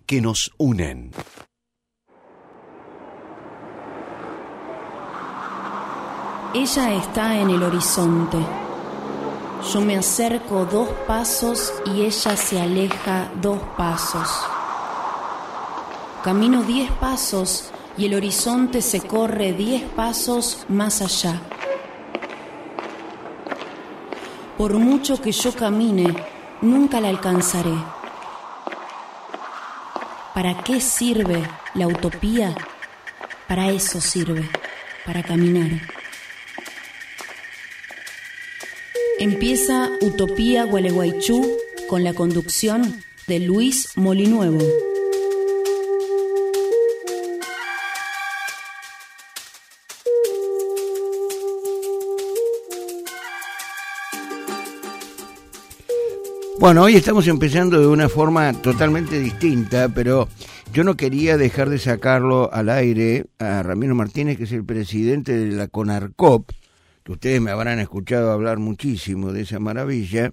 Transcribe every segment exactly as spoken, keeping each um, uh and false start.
que nos unen. Ella está en el horizonte. Yo me acerco dos pasos y ella se aleja dos pasos. Camino diez pasos y el horizonte se corre diez pasos más allá. Por mucho que yo camine, nunca la alcanzaré. ¿Para qué sirve la utopía? Para eso sirve, para caminar. Empieza Utopía Gualeguaychú con la conducción de Luis Molinuevo. Bueno, hoy estamos empezando de una forma totalmente distinta, pero yo no quería dejar de sacarlo al aire a Ramiro Martínez, que es el presidente de la CONARCOP, que ustedes me habrán escuchado hablar muchísimo de esa maravilla,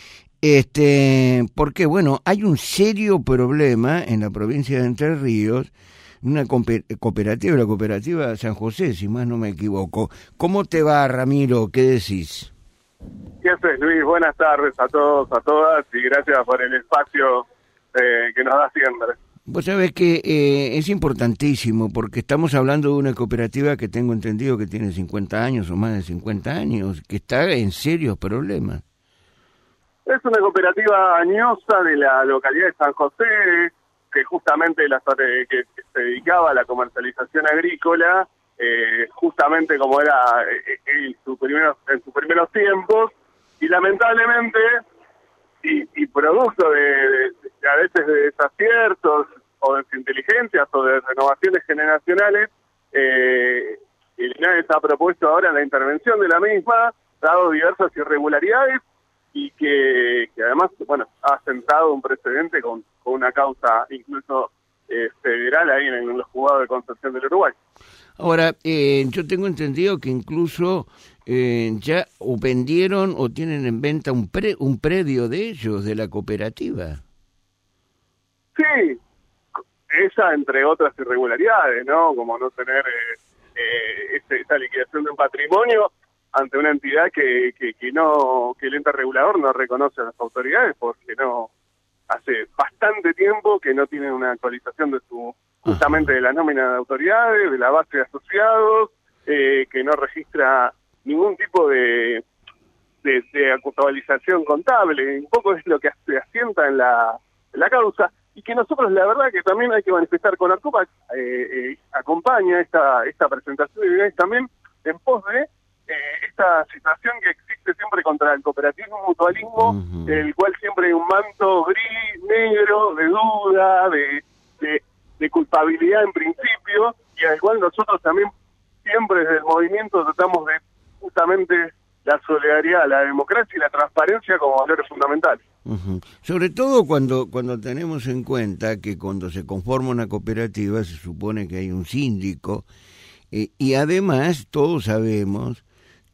este, porque bueno, hay un serio problema en la provincia de Entre Ríos, una cooperativa, la cooperativa San José, si más no me equivoco. ¿Cómo te va, Ramiro? ¿Qué decís? ¿Qué haces, Luis? Buenas tardes a todos, a todas, y gracias por el espacio eh, que nos da siempre. Vos sabés que eh, es importantísimo, porque estamos hablando de una cooperativa que tengo entendido que tiene cincuenta años o más de cincuenta años, que está en serios problemas. Es una cooperativa añosa de la localidad de San José, que justamente la, que se dedicaba a la comercialización agrícola, eh, justamente como era eh, en, su primeros, en sus primeros tiempos, y lamentablemente... Y, y producto de, de, de a veces de desaciertos o desinteligencias o de renovaciones generacionales, eh, el INAES ha propuesto ahora la intervención de la misma, dado diversas irregularidades y que, que además, bueno, ha sentado un precedente con, con una causa incluso eh, federal ahí en, en los juzgados de Concepción del Uruguay. Ahora, eh, yo tengo entendido que incluso eh, ya o vendieron o tienen en venta un pre, un predio de ellos, de la cooperativa. Sí, esa entre otras irregularidades, ¿no? Como no tener eh, eh, este, esta liquidación de un patrimonio ante una entidad que, que, que no que el ente regulador no reconoce a las autoridades porque no hace bastante tiempo que no tienen una actualización de su justamente de la nómina de autoridades, de la base de asociados, eh, que no registra ningún tipo de, de, de actualización contable. Un poco es lo que se asienta en la, en la causa, y que nosotros, la verdad, que también hay que manifestar con Arcopa, eh, eh, acompaña esta esta presentación y también en pos de eh, esta situación que existe siempre contra el cooperativismo mutualismo, uh-huh. el cual siempre hay un manto gris, negro, de duda, de... de de culpabilidad en principio, y al cual nosotros también siempre desde el movimiento tratamos de justamente la solidaridad, la democracia y la transparencia como valores fundamentales. Uh-huh. Sobre todo cuando cuando tenemos en cuenta que cuando se conforma una cooperativa se supone que hay un síndico, eh, y además todos sabemos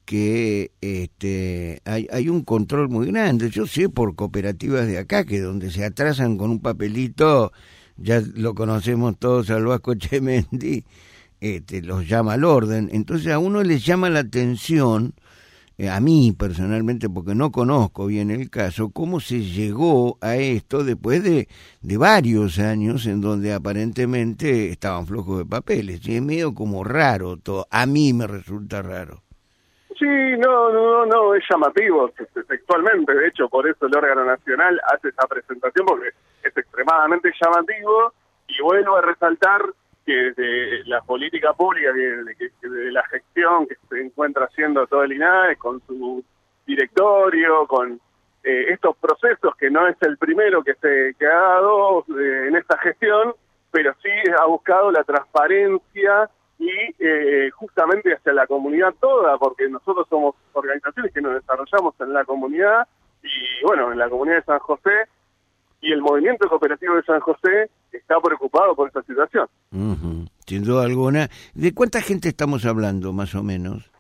que este hay, hay un control muy grande. Yo sé por cooperativas de acá que donde se atrasan con un papelito, ya lo conocemos todos al Vasco Chemendi, este, los llama al orden. Entonces a uno le llama la atención, eh, a mí personalmente, porque no conozco bien el caso, cómo se llegó a esto después de, de varios años en donde aparentemente estaban flojos de papeles. Y es medio como raro todo, a mí me resulta raro. Sí, no, no, no, es llamativo textualmente, de hecho, por eso el órgano nacional hace esa presentación, porque es extremadamente llamativo, y vuelvo a resaltar que desde la política pública, que, que, que de la gestión que se encuentra haciendo todo el INAES, con su directorio, con eh, estos procesos, que no es el primero que se que ha dado eh, en esta gestión, pero sí ha buscado la transparencia y eh, justamente hacia la comunidad toda, porque nosotros somos organizaciones que nos desarrollamos en la comunidad, y bueno, en la comunidad de San José, y el movimiento cooperativo de San José está preocupado por esta situación. Uh-huh. Sin duda alguna. ¿De cuánta gente estamos hablando, más o menos?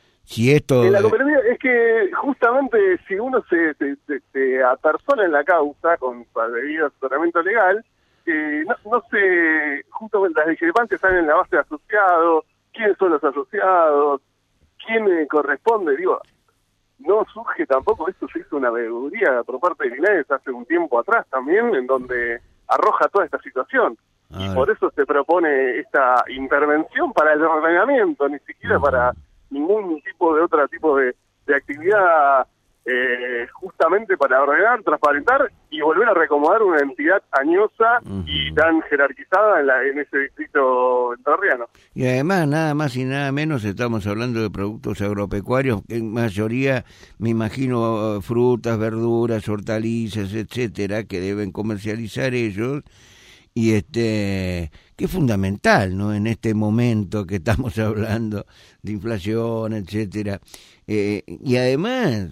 Si esto... En la cooperativa es que justamente si uno se, se, se, se apersona en la causa con su debido asesoramiento legal, eh, no, no sé, justamente las discrepancias están en la base de asociados, quiénes son los asociados, quién eh, corresponde, digo, no surge tampoco, esto se hizo una veeduría por parte de INAES hace un tiempo atrás también, en donde arroja toda esta situación. Ah, y por eso se propone esta intervención para el ordenamiento, ni siquiera uh-huh. para ningún tipo de otro tipo de, de actividad, eh, justamente para ordenar, transparentar y volver a reacomodar una entidad añosa uh-huh. y tan jerarquizada en, la, en ese distrito entrerriano. Y además, nada más y nada menos, estamos hablando de productos agropecuarios, en mayoría, me imagino, frutas, verduras, hortalizas, etcétera, que deben comercializar ellos. Y este que es fundamental, ¿no? En este momento que estamos hablando de inflación, etcétera. Eh, y además,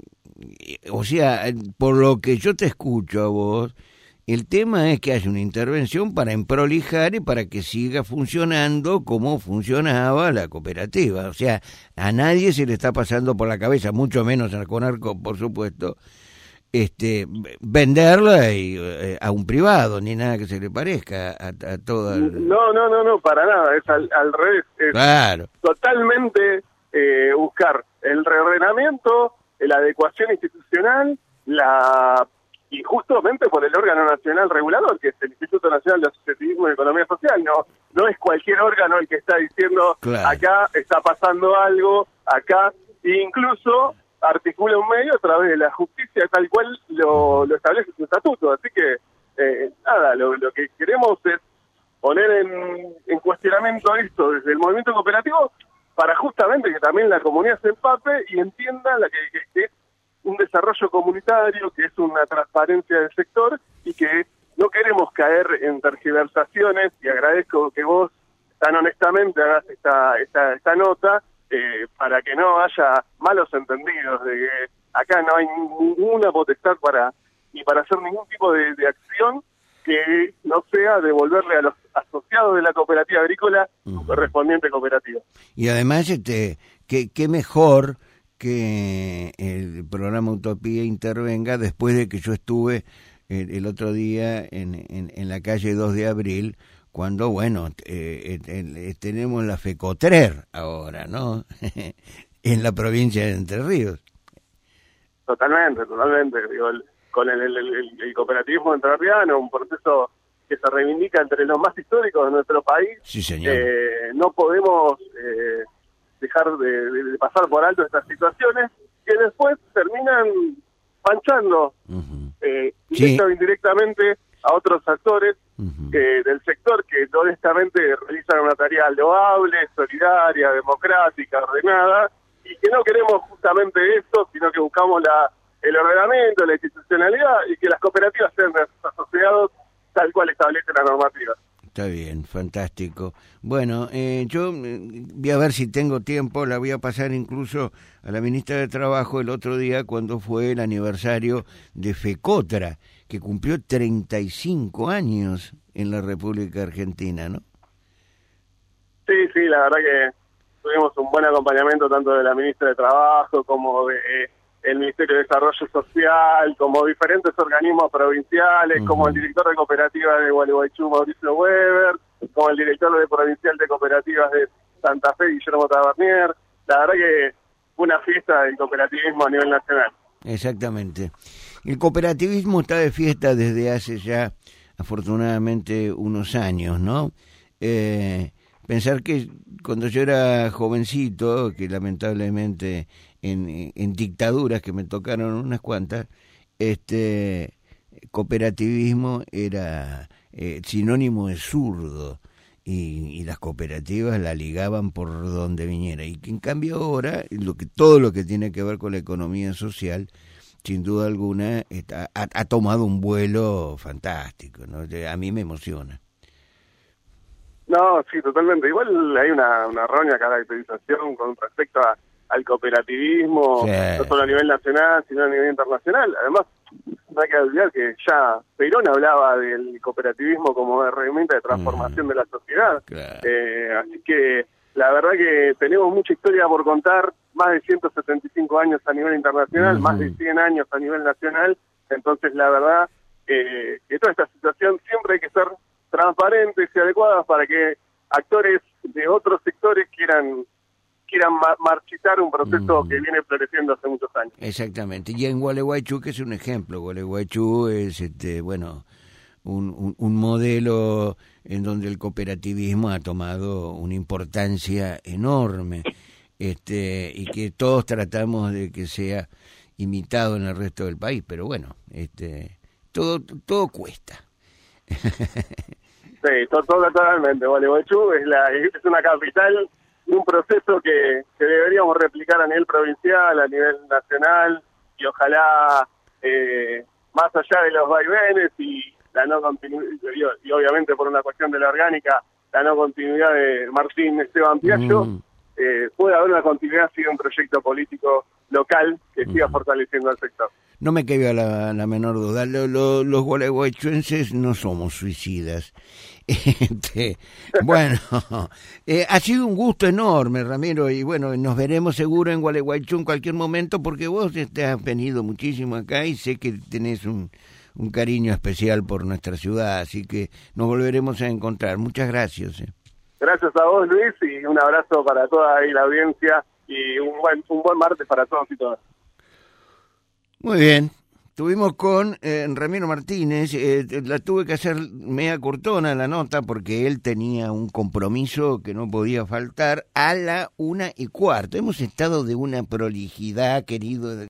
o sea, por lo que yo te escucho a vos, el tema es que haya una intervención para emprolijar y para que siga funcionando como funcionaba la cooperativa. O sea, a nadie se le está pasando por la cabeza, mucho menos a Conarco, por supuesto, este venderla y, eh, a un privado, ni nada que se le parezca a, a toda el... no no no no para nada, es al, al revés, es claro. totalmente eh, buscar el reordenamiento, la adecuación institucional, la y justamente por el órgano nacional regulador, que es el Instituto Nacional de Asociativismo y Economía Social. No no es cualquier órgano el que está diciendo claro. acá está pasando algo, acá, e incluso articula un medio a través de la justicia tal cual lo, lo establece su estatuto. Así que, eh, nada, lo, lo que queremos es poner en, en cuestionamiento esto desde el movimiento cooperativo para justamente que también la comunidad se empape y entienda la que, que, que es un desarrollo comunitario, que es una transparencia del sector y que no queremos caer en tergiversaciones, y agradezco que vos tan honestamente hagas esta, esta, esta nota, Eh, para que no haya malos entendidos de que acá no hay ninguna potestad para ni para hacer ningún tipo de, de acción que no sea devolverle a los asociados de la cooperativa agrícola su uh-huh. correspondiente cooperativa. Y además, este, qué qué mejor que el programa Utopía intervenga después de que yo estuve el, el otro día en, en, en la calle dos de abril, cuando, bueno, eh, eh, eh, tenemos la FECOTRER ahora, ¿no? En la provincia de Entre Ríos. Totalmente, totalmente. Digo, el, con el, el, el, el cooperativismo entrerriano, un proceso que se reivindica entre los más históricos de nuestro país. Sí, señor. Eh, no podemos eh, dejar de, de, de pasar por alto estas situaciones que después terminan manchando uh-huh. eh, directa sí. o indirectamente a otros actores uh-huh. eh, del sector que honestamente realizan una tarea loable, solidaria, democrática, ordenada, y que no queremos justamente eso, sino que buscamos la el ordenamiento, la institucionalidad y que las cooperativas sean asociados tal cual establece la normativa. Está bien, fantástico. Bueno, eh, yo voy a ver si tengo tiempo, la voy a pasar incluso a la ministra de Trabajo el otro día cuando fue el aniversario de FECOTRA, que cumplió treinta y cinco años en la República Argentina, ¿no? Sí, sí, la verdad que tuvimos un buen acompañamiento tanto de la ministra de Trabajo como de eh, el Ministerio de Desarrollo Social, como diferentes organismos provinciales, uh-huh. como el director de cooperativas de Gualeguaychú, Mauricio Weber, como el director de provincial de cooperativas de Santa Fe, Guillermo Tabernier. La verdad que fue una fiesta del cooperativismo a nivel nacional. Exactamente. El cooperativismo está de fiesta desde hace ya, afortunadamente, unos años, ¿no? Eh, pensar que cuando yo era jovencito, que lamentablemente en, en dictaduras, que me tocaron unas cuantas, este cooperativismo era eh, sinónimo de zurdo, y, y las cooperativas la ligaban por donde viniera, y que en cambio ahora lo que todo lo que tiene que ver con la economía social, sin duda alguna, está, ha, ha tomado un vuelo fantástico, ¿no? A mí me emociona. No, sí, totalmente. Igual hay una, una errónea caracterización con respecto a, al cooperativismo, sí. no solo a nivel nacional, sino a nivel internacional. Además, no hay que olvidar que ya Perón hablaba del cooperativismo como herramienta de transformación mm. de la sociedad. Claro. Eh, así que la verdad que tenemos mucha historia por contar, más de ciento setenta y cinco años a nivel internacional, mm. más de cien años a nivel nacional. Entonces, la verdad eh, que toda esta situación siempre hay que ser transparentes y adecuadas para que actores de otros sectores quieran quieran ma- marchitar un proceso mm. que viene floreciendo hace muchos años. Exactamente. Y en Gualeguaychú, que es un ejemplo, Gualeguaychú es, este, bueno, un, un, un modelo en donde el cooperativismo ha tomado una importancia enorme, este, y que todos tratamos de que sea imitado en el resto del país, pero bueno, este, todo, todo cuesta. Sí, totalmente. Gualeguaychú es, la, es una capital, un proceso que, que deberíamos replicar a nivel provincial, a nivel nacional, y ojalá, eh, más allá de los vaivenes y la no continuidad, y, y obviamente por una cuestión de la orgánica, la no continuidad de Martín Esteban Piaggio, mm. eh, pueda haber una continuidad si un proyecto político local que siga mm. fortaleciendo al sector. No me queda la, la menor duda, lo, lo, los gualeguaychuenses no somos suicidas. Este, bueno, eh, ha sido un gusto enorme, Ramiro, y bueno, nos veremos seguro en Gualeguaychú en cualquier momento, porque vos te has venido muchísimo acá y sé que tenés un, un cariño especial por nuestra ciudad, así que nos volveremos a encontrar. Muchas gracias. Eh. Gracias a vos, Luis, y un abrazo para toda ahí la audiencia y un buen, un buen martes para todos y todas. Muy bien. Estuvimos con eh, Ramiro Martínez, eh, la tuve que hacer media cortona la nota porque él tenía un compromiso que no podía faltar a la una y cuarto. Hemos estado de una prolijidad, querido